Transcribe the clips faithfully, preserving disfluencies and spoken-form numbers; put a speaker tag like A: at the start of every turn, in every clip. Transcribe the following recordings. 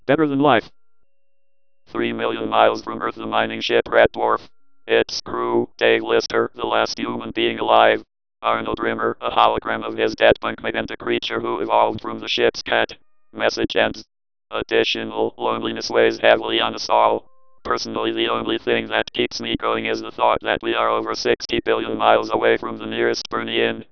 A: Better than life. Three million miles from Earth, the mining ship Red Dwarf. Its crew, Dave Lister, the last human being alive. Arnold Rimmer, a hologram of his dead bunkmate and a creature who evolved from the ship's cat. Message ends. Additional loneliness weighs heavily on us all. Personally, the only thing that keeps me going is the thought that we are over sixty billion miles away from the nearest Burnian.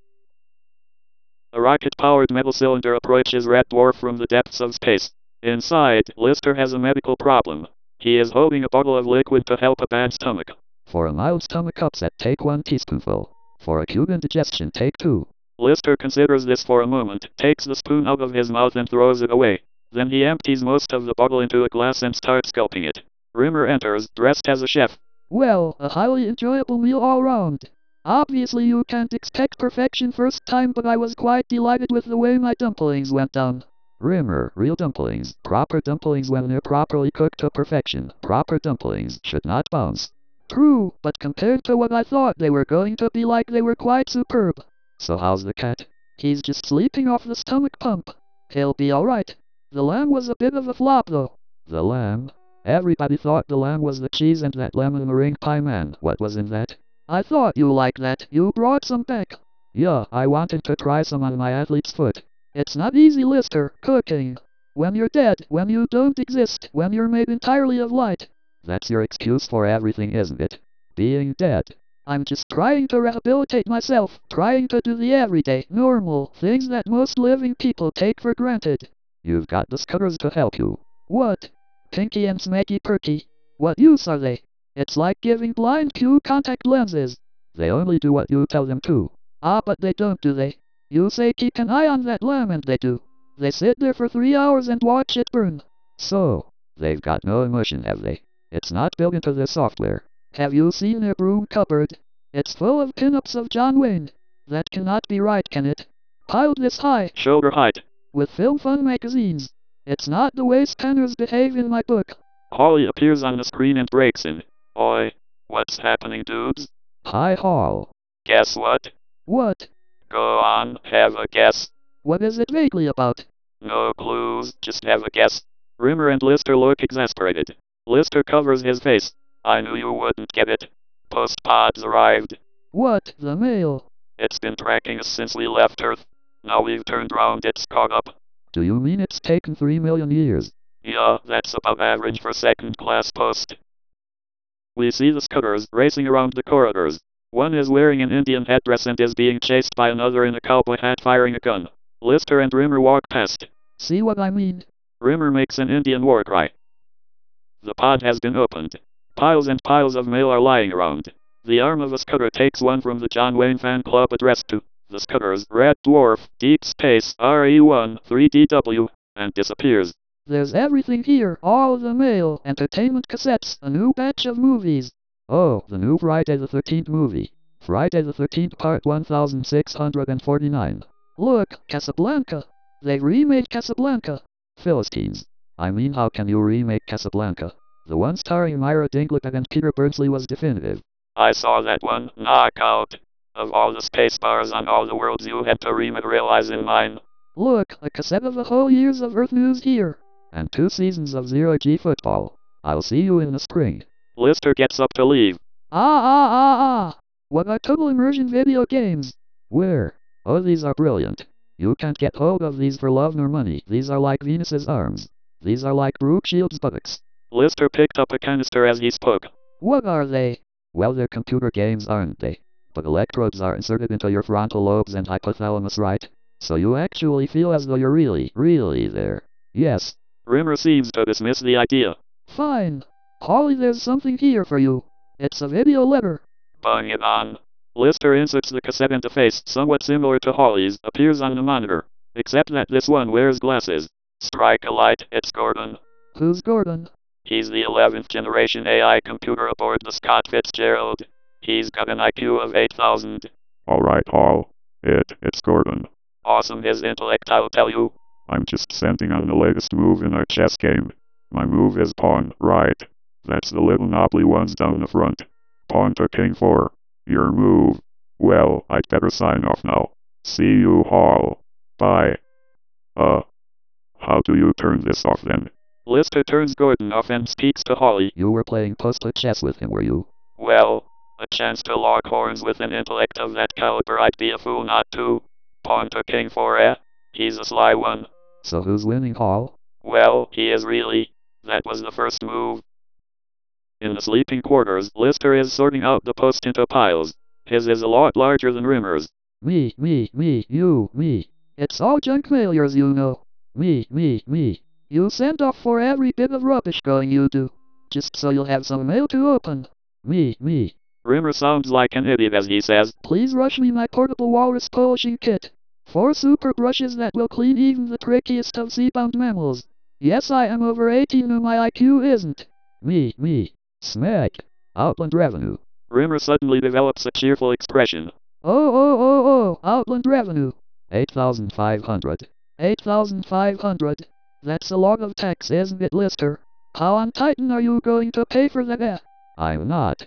A: A rocket-powered metal cylinder approaches Red Dwarf from the depths of space. Inside, Lister has a medical problem. He is holding a bottle of liquid to help a bad stomach.
B: For a mild stomach upset, take one teaspoonful. For acute indigestion, take two.
A: Lister considers this for a moment, takes the spoon out of his mouth and throws it away. Then he empties most of the bottle into a glass and starts gulping it. Rimmer enters, dressed as a chef.
B: Well, a highly enjoyable meal all round. Obviously you can't expect perfection first time, but I was quite delighted with the way my dumplings went down. Rimmer, real dumplings. Proper dumplings when they're properly cooked to perfection. Proper dumplings should not bounce. True, but compared to what I thought they were going to be like, they were quite superb. So how's the cat? He's just sleeping off the stomach pump. He'll be alright. The lamb was a bit of a flop though. The lamb? Everybody thought the lamb was the cheese and that lemon meringue pie man. What was in that? I thought you liked that. You brought some back. Yeah, I wanted to try some on my athlete's foot. It's not easy, Lister, cooking. When you're dead, when you don't exist, when you're made entirely of light. That's your excuse for everything, isn't it? Being dead. I'm just trying to rehabilitate myself, trying to do the everyday, normal things that most living people take for granted. You've got the scutters to help you. What? Pinky and Smacky Perky. What use are they? It's like giving blind Q contact lenses. They only do what you tell them to. Ah, but they don't, do they? You say keep an eye on that lamb and they do. They sit there for three hours and watch it burn. So, they've got no emotion, have they? It's not built into their software. Have you seen their broom cupboard? It's full of pinups of John Wayne. That cannot be right, can it? Piled this high.
A: Shoulder height.
B: With Film Fun magazines. It's not the way spanners behave in my book.
A: Holly appears on the screen and breaks in. Oi, what's happening, dudes?
B: Hi, Hall.
A: Guess what?
B: What?
A: Go on, have a guess.
B: What is it vaguely about?
A: No clues, just have a guess. Rimmer and Lister look exasperated. Lister covers his face. I knew you wouldn't get it. Postpods arrived.
B: What? The mail?
A: It's been tracking us since we left Earth. Now we've turned round, it's caught up.
B: Do you mean it's taken three million years?
A: Yeah, that's about average for second-class post. We see the scutters racing around the corridors. One is wearing an Indian headdress and is being chased by another in a cowboy hat firing a gun. Lister and Rimmer walk past.
B: See what I mean?
A: Rimmer makes an Indian war cry. The pod has been opened. Piles and piles of mail are lying around. The arm of a scudder takes one from the John Wayne fan club addressed to the Scutters, Red Dwarf, Deep Space, R E one, three D W, and disappears.
B: There's everything here, all the mail, entertainment cassettes, a new batch of movies. Oh, the new Friday the thirteenth movie. Friday the thirteenth part one thousand six hundred forty-nine. Look, Casablanca. They remade Casablanca. Philistines. I mean, how can you remake Casablanca? The one starring Myra Dinklage and Peter Burnsley was definitive.
A: I saw that one, knockout. Of all the space bars on all the worlds you had to rematerialize in mine.
B: Look, a cassette of the whole years of Earth news here. And two seasons of Zero G football. I'll see you in the spring.
A: Lister gets up to leave.
B: Ah ah ah ah! What are total immersion video games? Where? Oh, these are brilliant. You can't get hold of these for love nor money. These are like Venus's arms. These are like Brooke Shields' buttocks.
A: Lister picked up a canister as he spoke.
B: What are they? Well, they're computer games, aren't they? But electrodes are inserted into your frontal lobes and hypothalamus, right? So you actually feel as though you're really, really there. Yes.
A: Rimmer seems to dismiss the idea.
B: Fine. Holly, there's something here for you. It's a video letter.
A: Bung it on. Lister inserts the cassette into face, somewhat similar to Holly's, appears on the monitor. Except that this one wears glasses. Strike a light, it's Gordon.
B: Who's Gordon?
A: He's the eleventh generation A I computer aboard the Scott Fitzgerald. He's got an I Q of eight thousand.
C: Alright, Hall. It, it's Gordon.
A: Awesome his intellect, I'll tell you.
C: I'm just sending on the latest move in our chess game. My move is pawn, right. That's the little knobbly ones down the front. Pawn to king four. Your move. Well, I'd better sign off now. See you, Hall. Bye. Uh, how do you turn this off then?
A: Lister turns Gordon off and speaks to Holly.
B: You were playing post-it chess with him, were you?
A: Well, a chance to lock horns with an intellect of that caliber, I'd be a fool not to. Pawn to king four, eh? He's a sly one.
B: So who's winning, Hall?
A: Well, he is really. That was the first move. In the sleeping quarters, Lister is sorting out the post into piles. His is a lot larger than Rimmer's.
B: Me, me, me, you, me. It's all junk mail yours, you know. Me, me, me. You send off for every bit of rubbish going you do. Just so you'll have some mail to open. Me, me.
A: Rimmer sounds like an idiot as he says,
B: Please rush me my portable walrus polishing kit. Four super brushes that will clean even the trickiest of sea-bound mammals. Yes, I am over eighteen and my I Q isn't. Me, me. Smack. Outland Revenue.
A: Rimmer suddenly develops a cheerful expression.
B: Oh, oh, oh, oh, Outland Revenue. eight thousand five hundred. eight thousand five hundred. That's a lot of tax, isn't it, Lister? How on Titan are you going to pay for that? Eh? I'm not.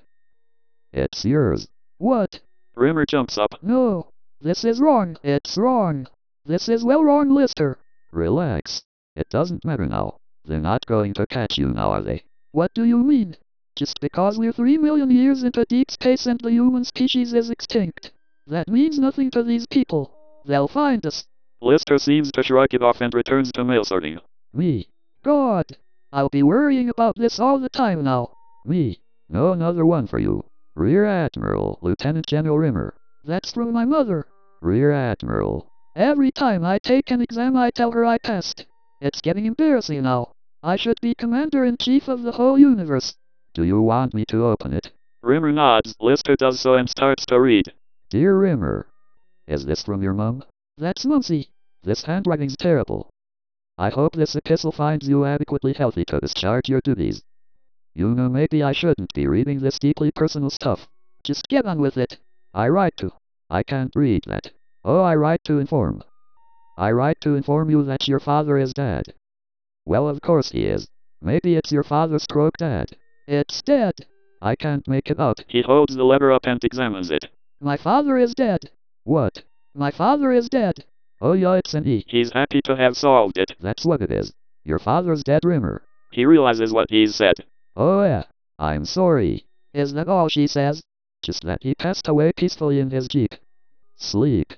B: It's yours. What?
A: Rimmer jumps up.
B: No. This is wrong. It's wrong. This is well wrong, Lister. Relax. It doesn't matter now. They're not going to catch you now, are they? What do you mean? Just because we're three million years into deep space and the human species is extinct. That means nothing to these people. They'll find us.
A: Lister seems to shrug it off and returns to mail sorting.
B: Me. God. I'll be worrying about this all the time now. Me. No, another one for you. Rear Admiral Lieutenant General Rimmer. That's from my mother. Rear Admiral. Every time I take an exam I tell her I passed. It's getting embarrassing now. I should be Commander-in-Chief of the whole universe. Do you want me to open it?
A: Rimmer nods. Lister does so and starts to read.
B: Dear Rimmer. Is this from your mum? That's Mumsy. This handwriting's terrible. I hope this epistle finds you adequately healthy to discharge your duties. You know, maybe I shouldn't be reading this deeply personal stuff. Just get on with it. I write to. I can't read that. Oh, I write to inform. I write to inform you that your father is dead. Well, of course he is. Maybe it's your father's stroke dad. It's dead. I can't make it out.
A: He holds the letter up and examines it.
B: My father is dead. What? My father is dead. Oh yeah, it's an E.
A: He's happy to have solved it.
B: That's what it is. Your father's dead, Rimmer.
A: He realizes what he's said.
B: Oh yeah. I'm sorry. Is that all she says? Just that he passed away peacefully in his jeep. Sleep.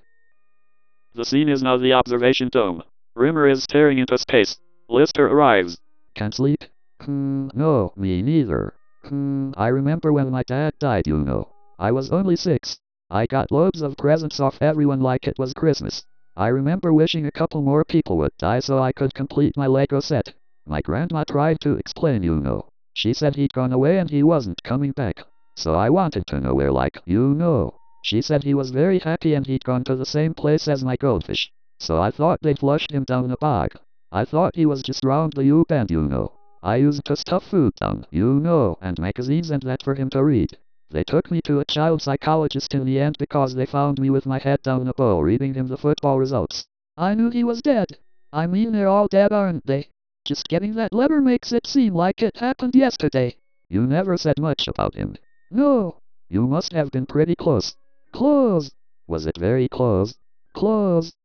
A: The scene is now the observation dome. Rimmer is staring into space. Lister arrives.
B: Can't sleep? Hmm, no, me neither. Hmm, I remember when my dad died, you know. I was only six. I got loads of presents off everyone like it was Christmas. I remember wishing a couple more people would die so I could complete my Lego set. My grandma tried to explain, you know. She said he'd gone away and he wasn't coming back. So I wanted to know where, like, you know. She said he was very happy and he'd gone to the same place as my goldfish. So I thought they'd flushed him down a bog. I thought he was just round the U-bend, you know. I used to stuff food down, you know, and magazines and that for him to read. They took me to a child psychologist in the end because they found me with my head down a bowl reading him the football results. I knew he was dead. I mean, they're all dead, aren't they? Just getting that letter makes it seem like it happened yesterday. You never said much about him. No. You must have been pretty close. Close. Was it very close? Close.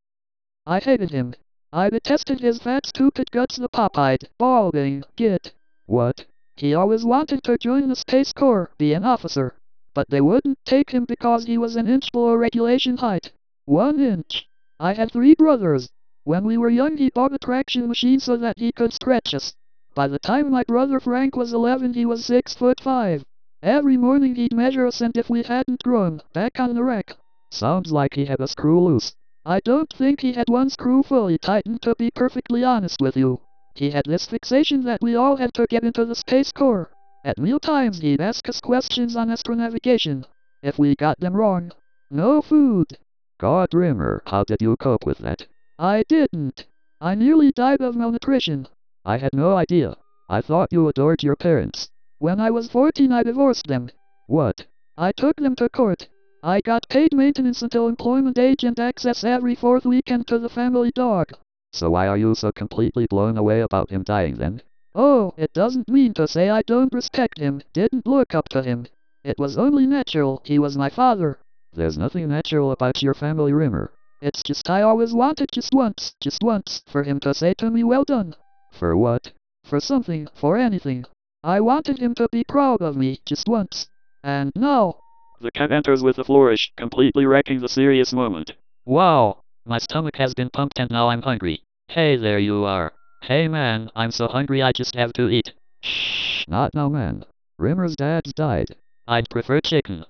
B: I hated him. I detested his fat stupid guts, the pop-eyed, balding git. What? He always wanted to join the Space Corps, be an officer. But they wouldn't take him because he was an inch below regulation height. One inch. I had three brothers. When we were young he bought a traction machine so that he could stretch us. By the time my brother Frank was eleven he was six foot five. Every morning he'd measure us and if we hadn't grown, back on the rack. Sounds like he had a screw loose. I don't think he had one screw fully tightened, to be perfectly honest with you. He had this fixation that we all had to get into the Space Corps. At meal times he'd ask us questions on astronavigation. If we got them wrong, no food. God, Rimmer, how did you cope with that? I didn't. I nearly died of malnutrition. I had no idea. I thought you adored your parents. When I was fourteen I divorced them. What? I took them to court. I got paid maintenance until employment age and access every fourth weekend to the family dog. So why are you so completely blown away about him dying then? Oh, it doesn't mean to say I don't respect him, didn't look up to him. It was only natural, he was my father. There's nothing natural about your family, Rimmer. It's just I always wanted just once, just once, for him to say to me well done. For what? for something, for anything. I wanted him to be proud of me, just once. And now...
A: The cat enters with a flourish, completely wrecking the serious moment.
D: Wow, my stomach has been pumped and now I'm hungry. Hey, there you are. Hey man, I'm so hungry I just have to eat.
B: Shh, not now, man. Rimmer's dad's died.
D: I'd prefer chicken.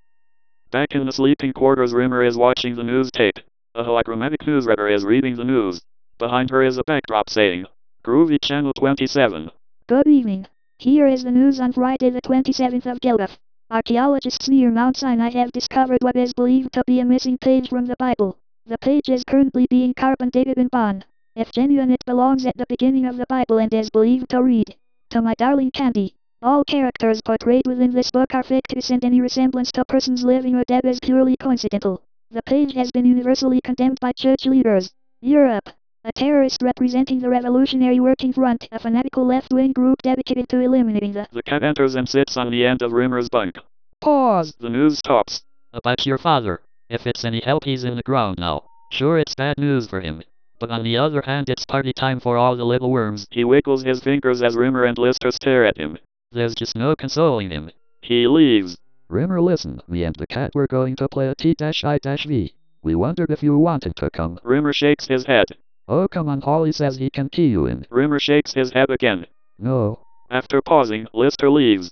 A: Back in the sleeping quarters, Rimmer is watching the news tape. A hologrammatic newsreader is reading the news. Behind her is a backdrop saying, Groovy Channel twenty-seven.
E: Good evening. Here is the news on Friday the twenty-seventh of Gilgaf. Archaeologists near Mount Sinai have discovered what is believed to be a missing page from the Bible. The page is currently being carbon dated in Bonn. If genuine, it belongs at the beginning of the Bible and is believed to read, "To my darling Candy. All characters portrayed within this book are fictitious and any resemblance to persons living or dead is purely coincidental." The page has been universally condemned by church leaders. Europe. A terrorist representing the Revolutionary Working Front, a fanatical left-wing group dedicated to eliminating the...
A: The cat enters and sits on the end of Rimmer's bunk.
B: Pause.
A: The news stops.
D: About your father. If it's any help, he's in the ground now. Sure, it's bad news for him. But on the other hand, it's party time for all the little worms.
A: He wiggles his fingers as Rimmer and Lister stare at him.
D: There's just no consoling him.
A: He leaves.
B: Rimmer, listen, me and the cat were going to play a T I V. We wondered if you wanted to come.
A: Rimmer shakes his head.
B: Oh, come on, Holly says he can key you in.
A: Rimmer shakes his head again.
B: No.
A: After pausing, Lister leaves.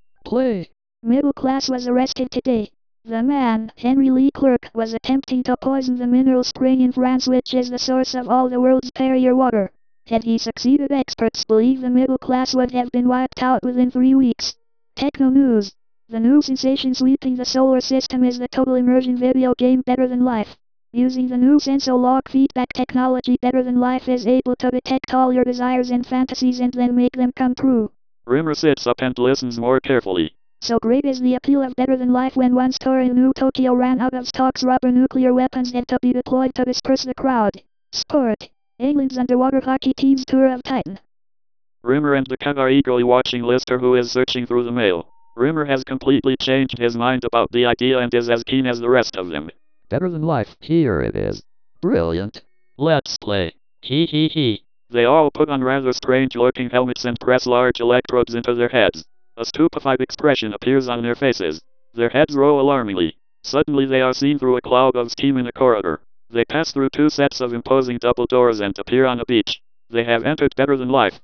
B: Play.
E: Middle class was arrested today. The man, Henry Lee Clerc, was attempting to poison the mineral spring in France, which is the source of all the world's Perrier water. Had he succeeded, experts believe the middle class would have been wiped out within three weeks. Techno News. The new sensation sweeping the solar system is the total immersion video game Better Than Life. Using the new Sensolog feedback technology, Better Than Life is able to detect all your desires and fantasies and then make them come true.
A: Rimmer sits up and listens more carefully.
E: So great is the appeal of Better Than Life when one store in New Tokyo ran out of stocks, rubber nuclear weapons had to be deployed to disperse the crowd. Sport. England's underwater hockey team's tour of Titan.
A: Rimmer and the cat are eagerly watching Lister, who is searching through the mail. Rimmer has completely changed his mind about the idea and is as keen as the rest of them.
B: Better Than Life, here it is. Brilliant.
D: Let's play. Hee hee hee.
A: They all put on rather strange-looking helmets and press large electrodes into their heads. A stupefied expression appears on their faces. Their heads roll alarmingly. Suddenly they are seen through a cloud of steam in a corridor. They pass through two sets of imposing double doors and appear on a beach. They have entered Better Than Life.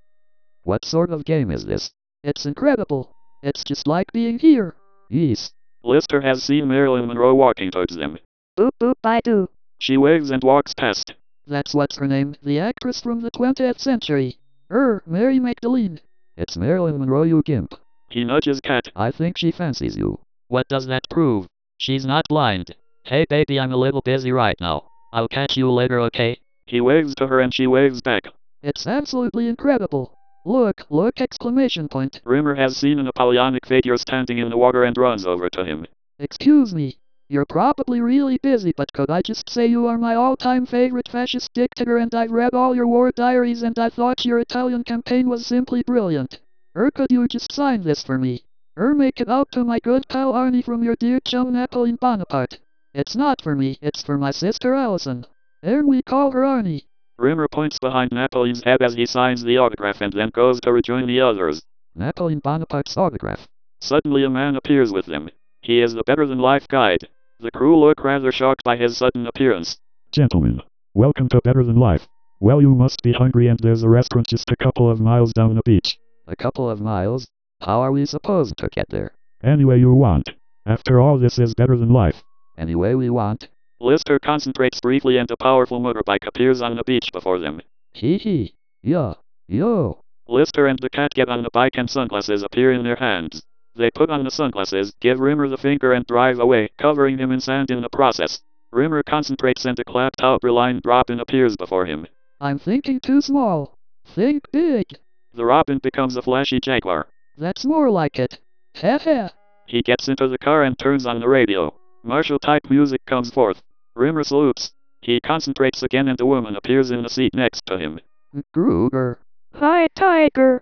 B: What sort of game is this? It's incredible. It's just like being here. Yes.
A: Lister has seen Marilyn Monroe walking towards them.
E: Boop boop bye doo.
A: She waves and walks past.
B: That's what's her name, the actress from the twentieth century. Er, Mary Magdalene. It's Marilyn Monroe, you gimp.
A: He nudges Cat.
B: I think she fancies you.
D: What does that prove? She's not blind. Hey baby, I'm a little busy right now. I'll catch you later, okay?
A: He waves to her and she waves back.
B: It's absolutely incredible. Look, look, exclamation point.
A: Rimmer has seen an Apollonic figure standing in the water and runs over to him.
B: Excuse me. You're probably really busy, but could I just say you are my all-time favorite fascist dictator and I've read all your war diaries and I thought your Italian campaign was simply brilliant. Er, could you just sign this for me? Er, make it out to my good pal Arnie from your dear chum Napoleon Bonaparte. It's not for me, it's for my sister Allison. Er, we call her Arnie.
A: Rimmer points behind Napoleon's head as he signs the autograph and then goes to rejoin the others.
B: Napoleon Bonaparte's autograph.
A: Suddenly a man appears with them. He is the Better Than Life guide. The crew look rather shocked by his sudden appearance.
C: Gentlemen, welcome to Better Than Life. Well, you must be hungry and there's a restaurant just a couple of miles down the beach.
B: A couple of miles? How are we supposed to get there?
C: Any way you want. After all, this is Better Than Life.
B: Any way we want.
A: Lister concentrates briefly and a powerful motorbike appears on the beach before them.
B: Hee hee. Yeah. Yo.
A: Lister and the cat get on the bike and sunglasses appear in their hands. They put on the sunglasses, give Rimmer the finger and drive away, covering him in sand in the process. Rimmer concentrates and a clapped-out Reliant Robin appears before him.
B: I'm thinking too small. Think big.
A: The Robin becomes a flashy Jaguar.
B: That's more like it. Heh heh.
A: He gets into the car and turns on the radio. Martial-type music comes forth. Rimmer salutes. He concentrates again and a woman appears in the seat next to him.
B: Gruger.
E: Hi, Tiger.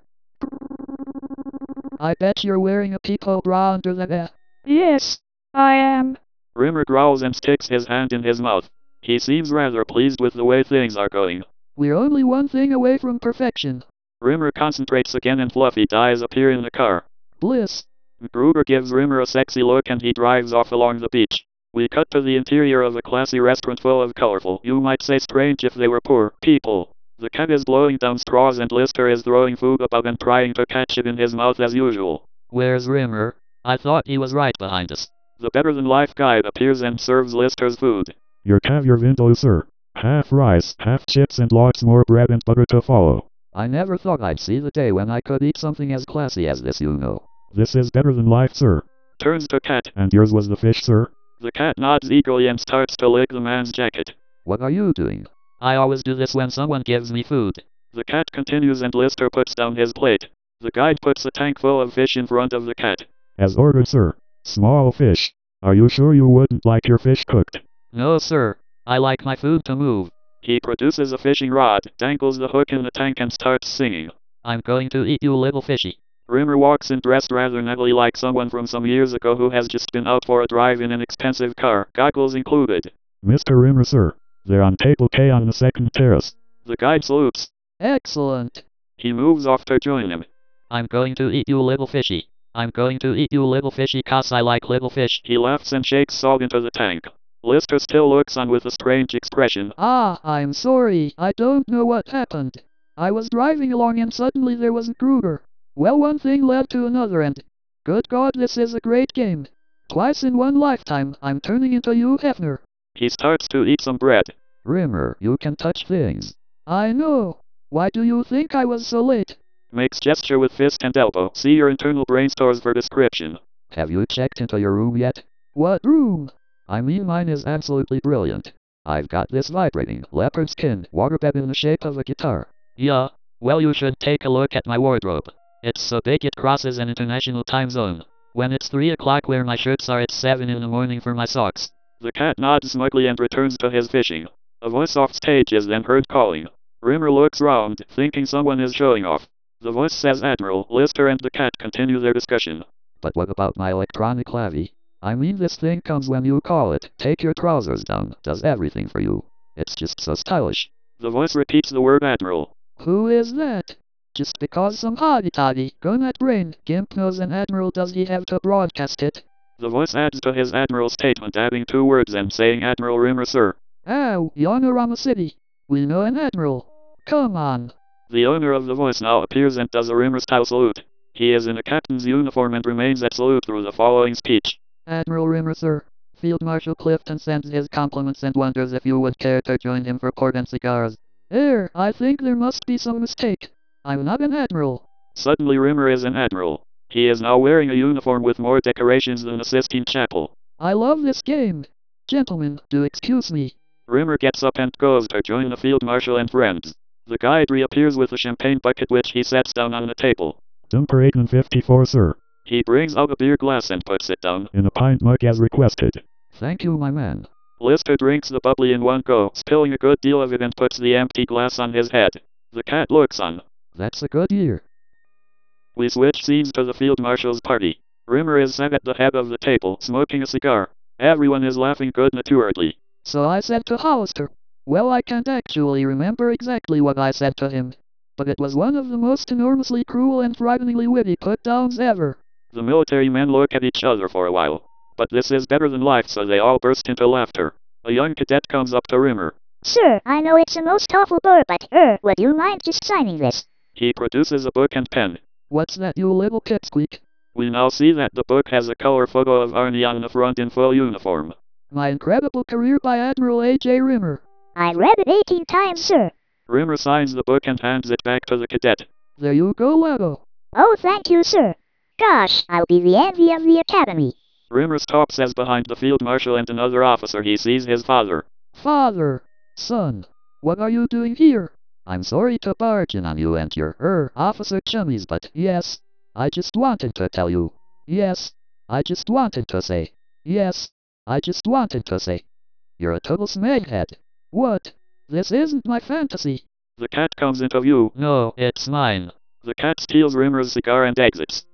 B: I bet you're wearing a peephole bra under that. Eh?
E: Yes, I am.
A: Rimmer growls and sticks his hand in his mouth. He seems rather pleased with the way things are going.
B: We're only one thing away from perfection.
A: Rimmer concentrates again and fluffy eyes appear in the car.
B: Bliss.
A: Gruber gives Rimmer a sexy look and he drives off along the beach. We cut to the interior of a classy restaurant full of colorful, you might say strange if they were poor, people. The cat is blowing down straws and Lister is throwing food about and trying to catch it in his mouth as usual.
D: Where's Rimmer? I thought he was right behind us.
A: The better-than-life guide appears and serves Lister's food.
C: Your caviar vindaloo, sir. Half rice, half chips and lots more bread and butter to follow.
B: I never thought I'd see the day when I could eat something as classy as this, you know.
C: This is better than life, sir.
A: Turns to cat.
C: And yours was the fish, sir?
A: The cat nods eagerly and starts to lick the man's jacket.
B: What are you doing?
D: I always do this when someone gives me food.
A: The cat continues and Lister puts down his plate. The guide puts a tank full of fish in front of the cat.
C: As ordered, sir. Small fish. Are you sure you wouldn't like your fish cooked?
D: No, sir. I like my food to move.
A: He produces a fishing rod, dangles the hook in the tank and starts singing.
D: I'm going to eat you, little fishy.
A: Rimmer walks in dressed rather nettily like someone from some years ago who has just been out for a drive in an expensive car, goggles included.
C: Mister Rimmer, sir. They're on table K on the second terrace.
A: The guide salutes.
B: Excellent.
A: He moves off to join him.
D: I'm going to eat you, little fishy. I'm going to eat you, little fishy, 'cause I like little fish.
A: He laughs and shakes salt into the tank. Lister still looks on with a strange expression.
B: Ah, I'm sorry. I don't know what happened. I was driving along and suddenly there was a Kruger. Well, one thing led to another and... Good God, this is a great game. Twice in one lifetime, I'm turning into Hugh Hefner.
A: He starts to eat some bread.
B: Rimmer, you can touch things. I know. Why do you think I was so late?
A: Makes gesture with fist and elbow. See your internal brain stores for description.
B: Have you checked into your room yet? What room? I mean, mine is absolutely brilliant. I've got this vibrating, leopard skin, waterbed in the shape of a guitar.
D: Yeah, well you should take a look at my wardrobe. It's so big it crosses an international time zone. When it's three o'clock where my shirts are, it's seven in the morning for my socks.
A: The cat nods smugly and returns to his fishing. A voice off stage is then heard calling. Rimmer looks round, thinking someone is showing off. The voice says Admiral. Lister and the cat continue their discussion.
B: But what about my electronic clavie? I mean, this thing comes when you call it, take your trousers down, does everything for you. It's just so stylish.
A: The voice repeats the word Admiral.
B: Who is that? Just because some hotty-toddy, go that brain, Gimp knows an admiral, does he have to broadcast it?
A: The voice adds to his Admiral statement, adding two words and saying Admiral Rimmer, sir.
B: Ow, Yonorama City. We know an admiral. Come on.
A: The owner of the voice now appears and does a Rimmer-style salute. He is in a captain's uniform and remains at salute through the following speech.
B: Admiral Rimmer, sir. Field Marshal Clifton sends his compliments and wonders if you would care to join him for port and cigars. Er, I think there must be some mistake. I'm not an admiral.
A: Suddenly Rimmer is an admiral. He is now wearing a uniform with more decorations than the Sistine Chapel.
B: I love this game. Gentlemen, do excuse me.
A: Rimmer gets up and goes to join the Field Marshal and friends. The guide reappears with a champagne bucket which he sets down on the table.
C: Dumper eight and fifty-four, sir.
A: He brings out a beer glass and puts it down.
C: In a pint mug as requested.
B: Thank you, my man.
A: Lister drinks the bubbly in one go, spilling a good deal of it and puts the empty glass on his head. The cat looks on.
B: That's a good year.
A: We switch scenes to the Field Marshal's party. Rimmer is sat at the head of the table, smoking a cigar. Everyone is laughing good-naturedly.
B: So I said to Hollister. Well, I can't actually remember exactly what I said to him. But it was one of the most enormously cruel and frighteningly witty put-downs ever.
A: The military men look at each other for a while. But this is better than life, so they all burst into laughter. A young cadet comes up to Rimmer.
E: Sir, I know it's a most awful bore, but, er, would you mind just signing this?
A: He produces a book and pen.
B: What's that, you little pipsqueak?
A: We now see that the book has a color photo of Arnie on the front in full uniform.
B: My Incredible Career by Admiral A J Rimmer.
E: I read it eighteen times, sir.
A: Rimmer signs the book and hands it back to the cadet.
B: There you go, Lego.
E: Oh, thank you, sir. Gosh, I'll be the envy of the academy.
A: Rimmer stops as behind the Field Marshal and another officer he sees his father.
B: Father. Son. What are you doing here? I'm sorry to barge in on you and your, er, officer chummies, but yes. I just wanted to tell you. Yes. I just wanted to say. Yes. I just wanted to say. You're a total smeghead. What? This isn't my fantasy.
A: The cat comes into view.
D: No, it's mine.
A: The cat steals Rimmer's cigar and exits.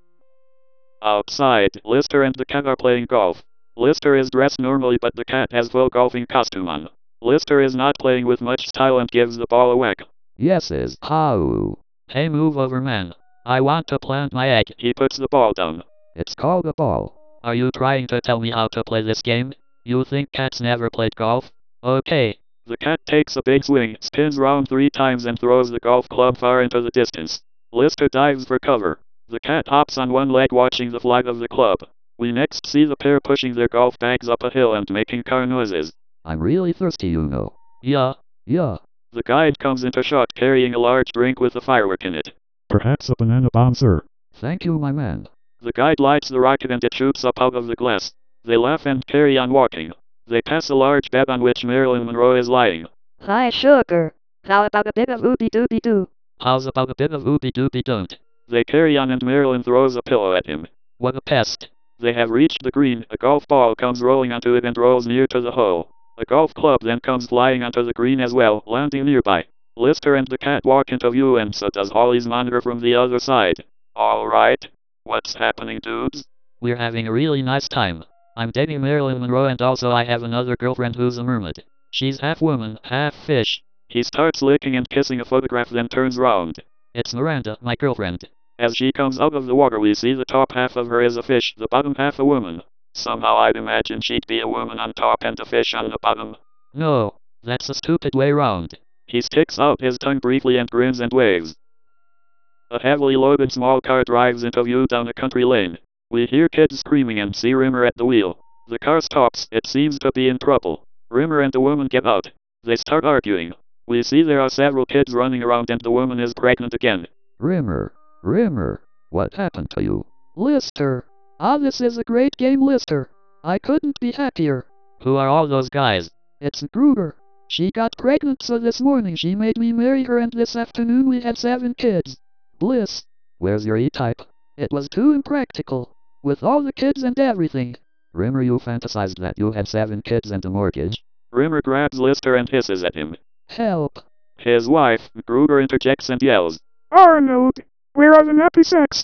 A: Outside, Lister and the cat are playing golf. Lister is dressed normally but the cat has full golfing costume on. Lister is not playing with much style and gives the ball a whack.
B: Yes is how.
D: Hey, move over, man. I want to plant my egg.
A: He puts the ball down.
B: It's called a ball.
D: Are you trying to tell me how to play this game? You think cats never played golf? Okay.
A: The cat takes a big swing, spins round three times and throws the golf club far into the distance. Lister dives for cover. The cat hops on one leg watching the flight of the club. We next see the pair pushing their golf bags up a hill and making car noises.
B: I'm really thirsty, you know.
D: Yeah.
B: Yeah.
A: The guide comes into shot carrying a large drink with a firework in it.
C: Perhaps a banana bomb, sir.
B: Thank you, my man.
A: The guide lights the rocket and it shoots up out of the glass. They laugh and carry on walking. They pass a large bed on which Marilyn Monroe is lying.
E: Hi, sugar. How about a bit of oopie-doopie-doo?
D: How's about a bit of oopie-doopie-don't?
A: They carry on and Marilyn throws a pillow at him.
D: What a pest.
A: They have reached the green. A golf ball comes rolling onto it and rolls near to the hole. A golf club then comes flying onto the green as well, landing nearby. Lister and the cat walk into view and so does Holly's monitor from the other side. Alright. What's happening, dudes?
D: We're having a really nice time. I'm dating Marilyn Monroe and also I have another girlfriend who's a mermaid. She's half woman, half fish.
A: He starts licking and kissing a photograph then turns round.
D: It's Miranda, my girlfriend.
A: As she comes out of the water we see the top half of her is a fish, the bottom half a woman. Somehow I'd imagine she'd be a woman on top and a fish on the bottom.
D: No, that's a stupid way round.
A: He sticks out his tongue briefly and grins and waves. A heavily loaded small car drives into view down a country lane. We hear kids screaming and see Rimmer at the wheel. The car stops, it seems to be in trouble. Rimmer and the woman get out. They start arguing. We see there are several kids running around and the woman is pregnant again.
B: Rimmer. Rimmer. What happened to you? Lister. Ah, this is a great game, Lister. I couldn't be happier.
D: Who are all those guys?
B: It's Gruber. She got pregnant, so this morning she made me marry her, and this afternoon we have seven kids. Bliss. Where's your E-type? It was too impractical. With all the kids and everything. Rimmer, you fantasized that you had seven kids and a mortgage.
A: Rimmer grabs Lister and hisses at him.
B: Help.
A: His wife, Gruber, interjects and yells.
C: Arnold, where are the nappy sacks?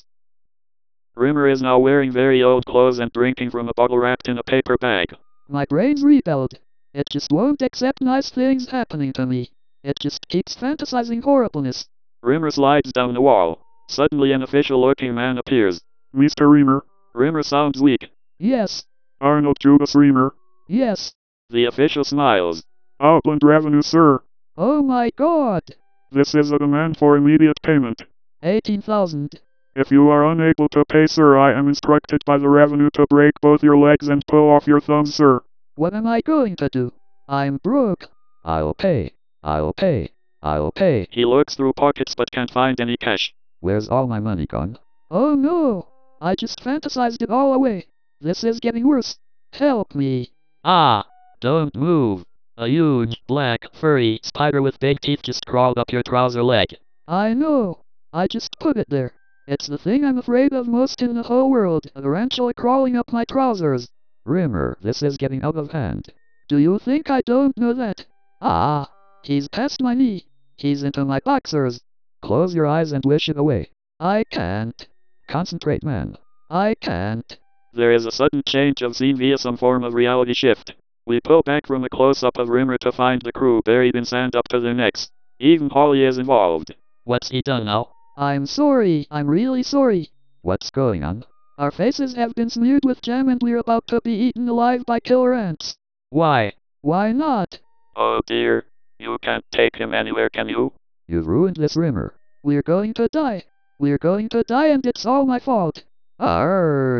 A: Rimmer is now wearing very old clothes and drinking from a bottle wrapped in a paper bag.
B: My brain's rebelled. It just won't accept nice things happening to me. It just keeps fantasizing horribleness.
A: Rimmer slides down the wall. Suddenly an official-looking man appears.
C: Mister Rimmer.
A: Rimmer sounds weak.
B: Yes.
C: Arnold Judas Rimmer.
B: Yes.
A: The official smiles.
C: Outland Revenue, sir.
B: Oh my god.
C: This is a demand for immediate payment.
B: eighteen thousand.
C: If you are unable to pay, sir, I am instructed by the revenue to break both your legs and pull off your thumbs, sir.
B: What am I going to do? I'm broke. I'll pay. I'll pay. I'll pay.
A: He looks through pockets but can't find any cash.
B: Where's all my money gone? Oh no! I just fantasized it all away. This is getting worse. Help me.
D: Ah! Don't move. A huge, black, furry spider with big teeth just crawled up your trouser leg.
B: I know. I just put it there. It's the thing I'm afraid of most in the whole world, a tarantula crawling up my trousers. Rimmer, this is getting out of hand. Do you think I don't know that? Ah, he's past my knee. He's into my boxers. Close your eyes and wish it away. I can't. Concentrate, man. I can't.
A: There is a sudden change of scene via some form of reality shift. We pull back from a close-up of Rimmer to find the crew buried in sand up to their necks. Even Holly is involved.
D: What's he done now?
B: I'm sorry. I'm really sorry. What's going on? Our faces have been smeared with jam and we're about to be eaten alive by killer ants.
D: Why?
B: Why not?
A: Oh dear. You can't take him anywhere, can you?
B: You've ruined this, Rimmer. We're going to die. We're going to die and it's all my fault. Arrgh.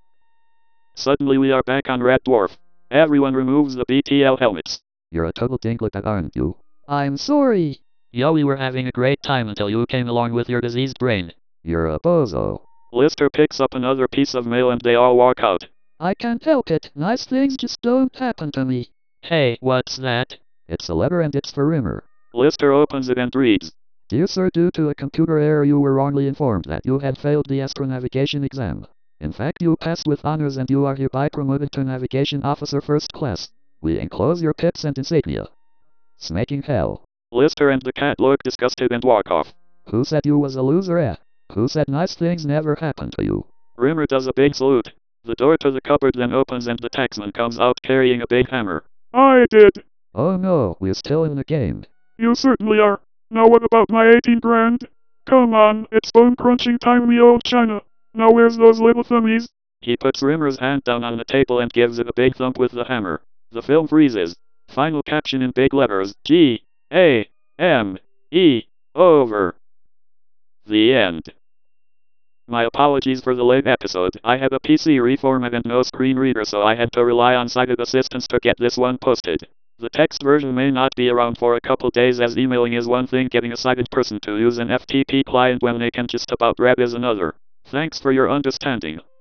A: Suddenly we are back on Red Dwarf. Everyone removes the B T L helmets.
B: You're a total dinglet, aren't you? I'm sorry.
D: Yo, we were having a great time until you came along with your diseased brain.
B: You're a bozo.
A: Lister picks up another piece of mail and they all walk out.
B: I can't help it. Nice things just don't happen to me.
D: Hey, what's that?
B: It's a letter and it's for Rimmer.
A: Lister opens it and reads.
B: Dear sir, due to a computer error you were wrongly informed that you had failed the astronavigation exam. In fact, you passed with honors and you are hereby promoted to navigation officer first class. We enclose your pips and insignia. Smaking hell.
A: Lister and the cat look disgusted and walk off.
B: Who said you was a loser, eh? Who said nice things never happen to you?
A: Rimmer does a big salute. The door to the cupboard then opens and the taxman comes out carrying a big hammer.
C: I did.
B: Oh no, we're still in the game.
C: You certainly are. Now what about my eighteen grand? Come on, it's bone crunching time, me old China. Now where's those little thummies?
A: He puts Rimmer's hand down on the table and gives it a big thump with the hammer. The film freezes. Final caption in big letters. G. A. M. E. Over. The end. My apologies for the late episode. I had a P C reformat and no screen reader, so I had to rely on sighted assistance to get this one posted. The text version may not be around for a couple days, as emailing is one thing, getting a sighted person to use an F T P client when they can just about read is another. Thanks for your understanding.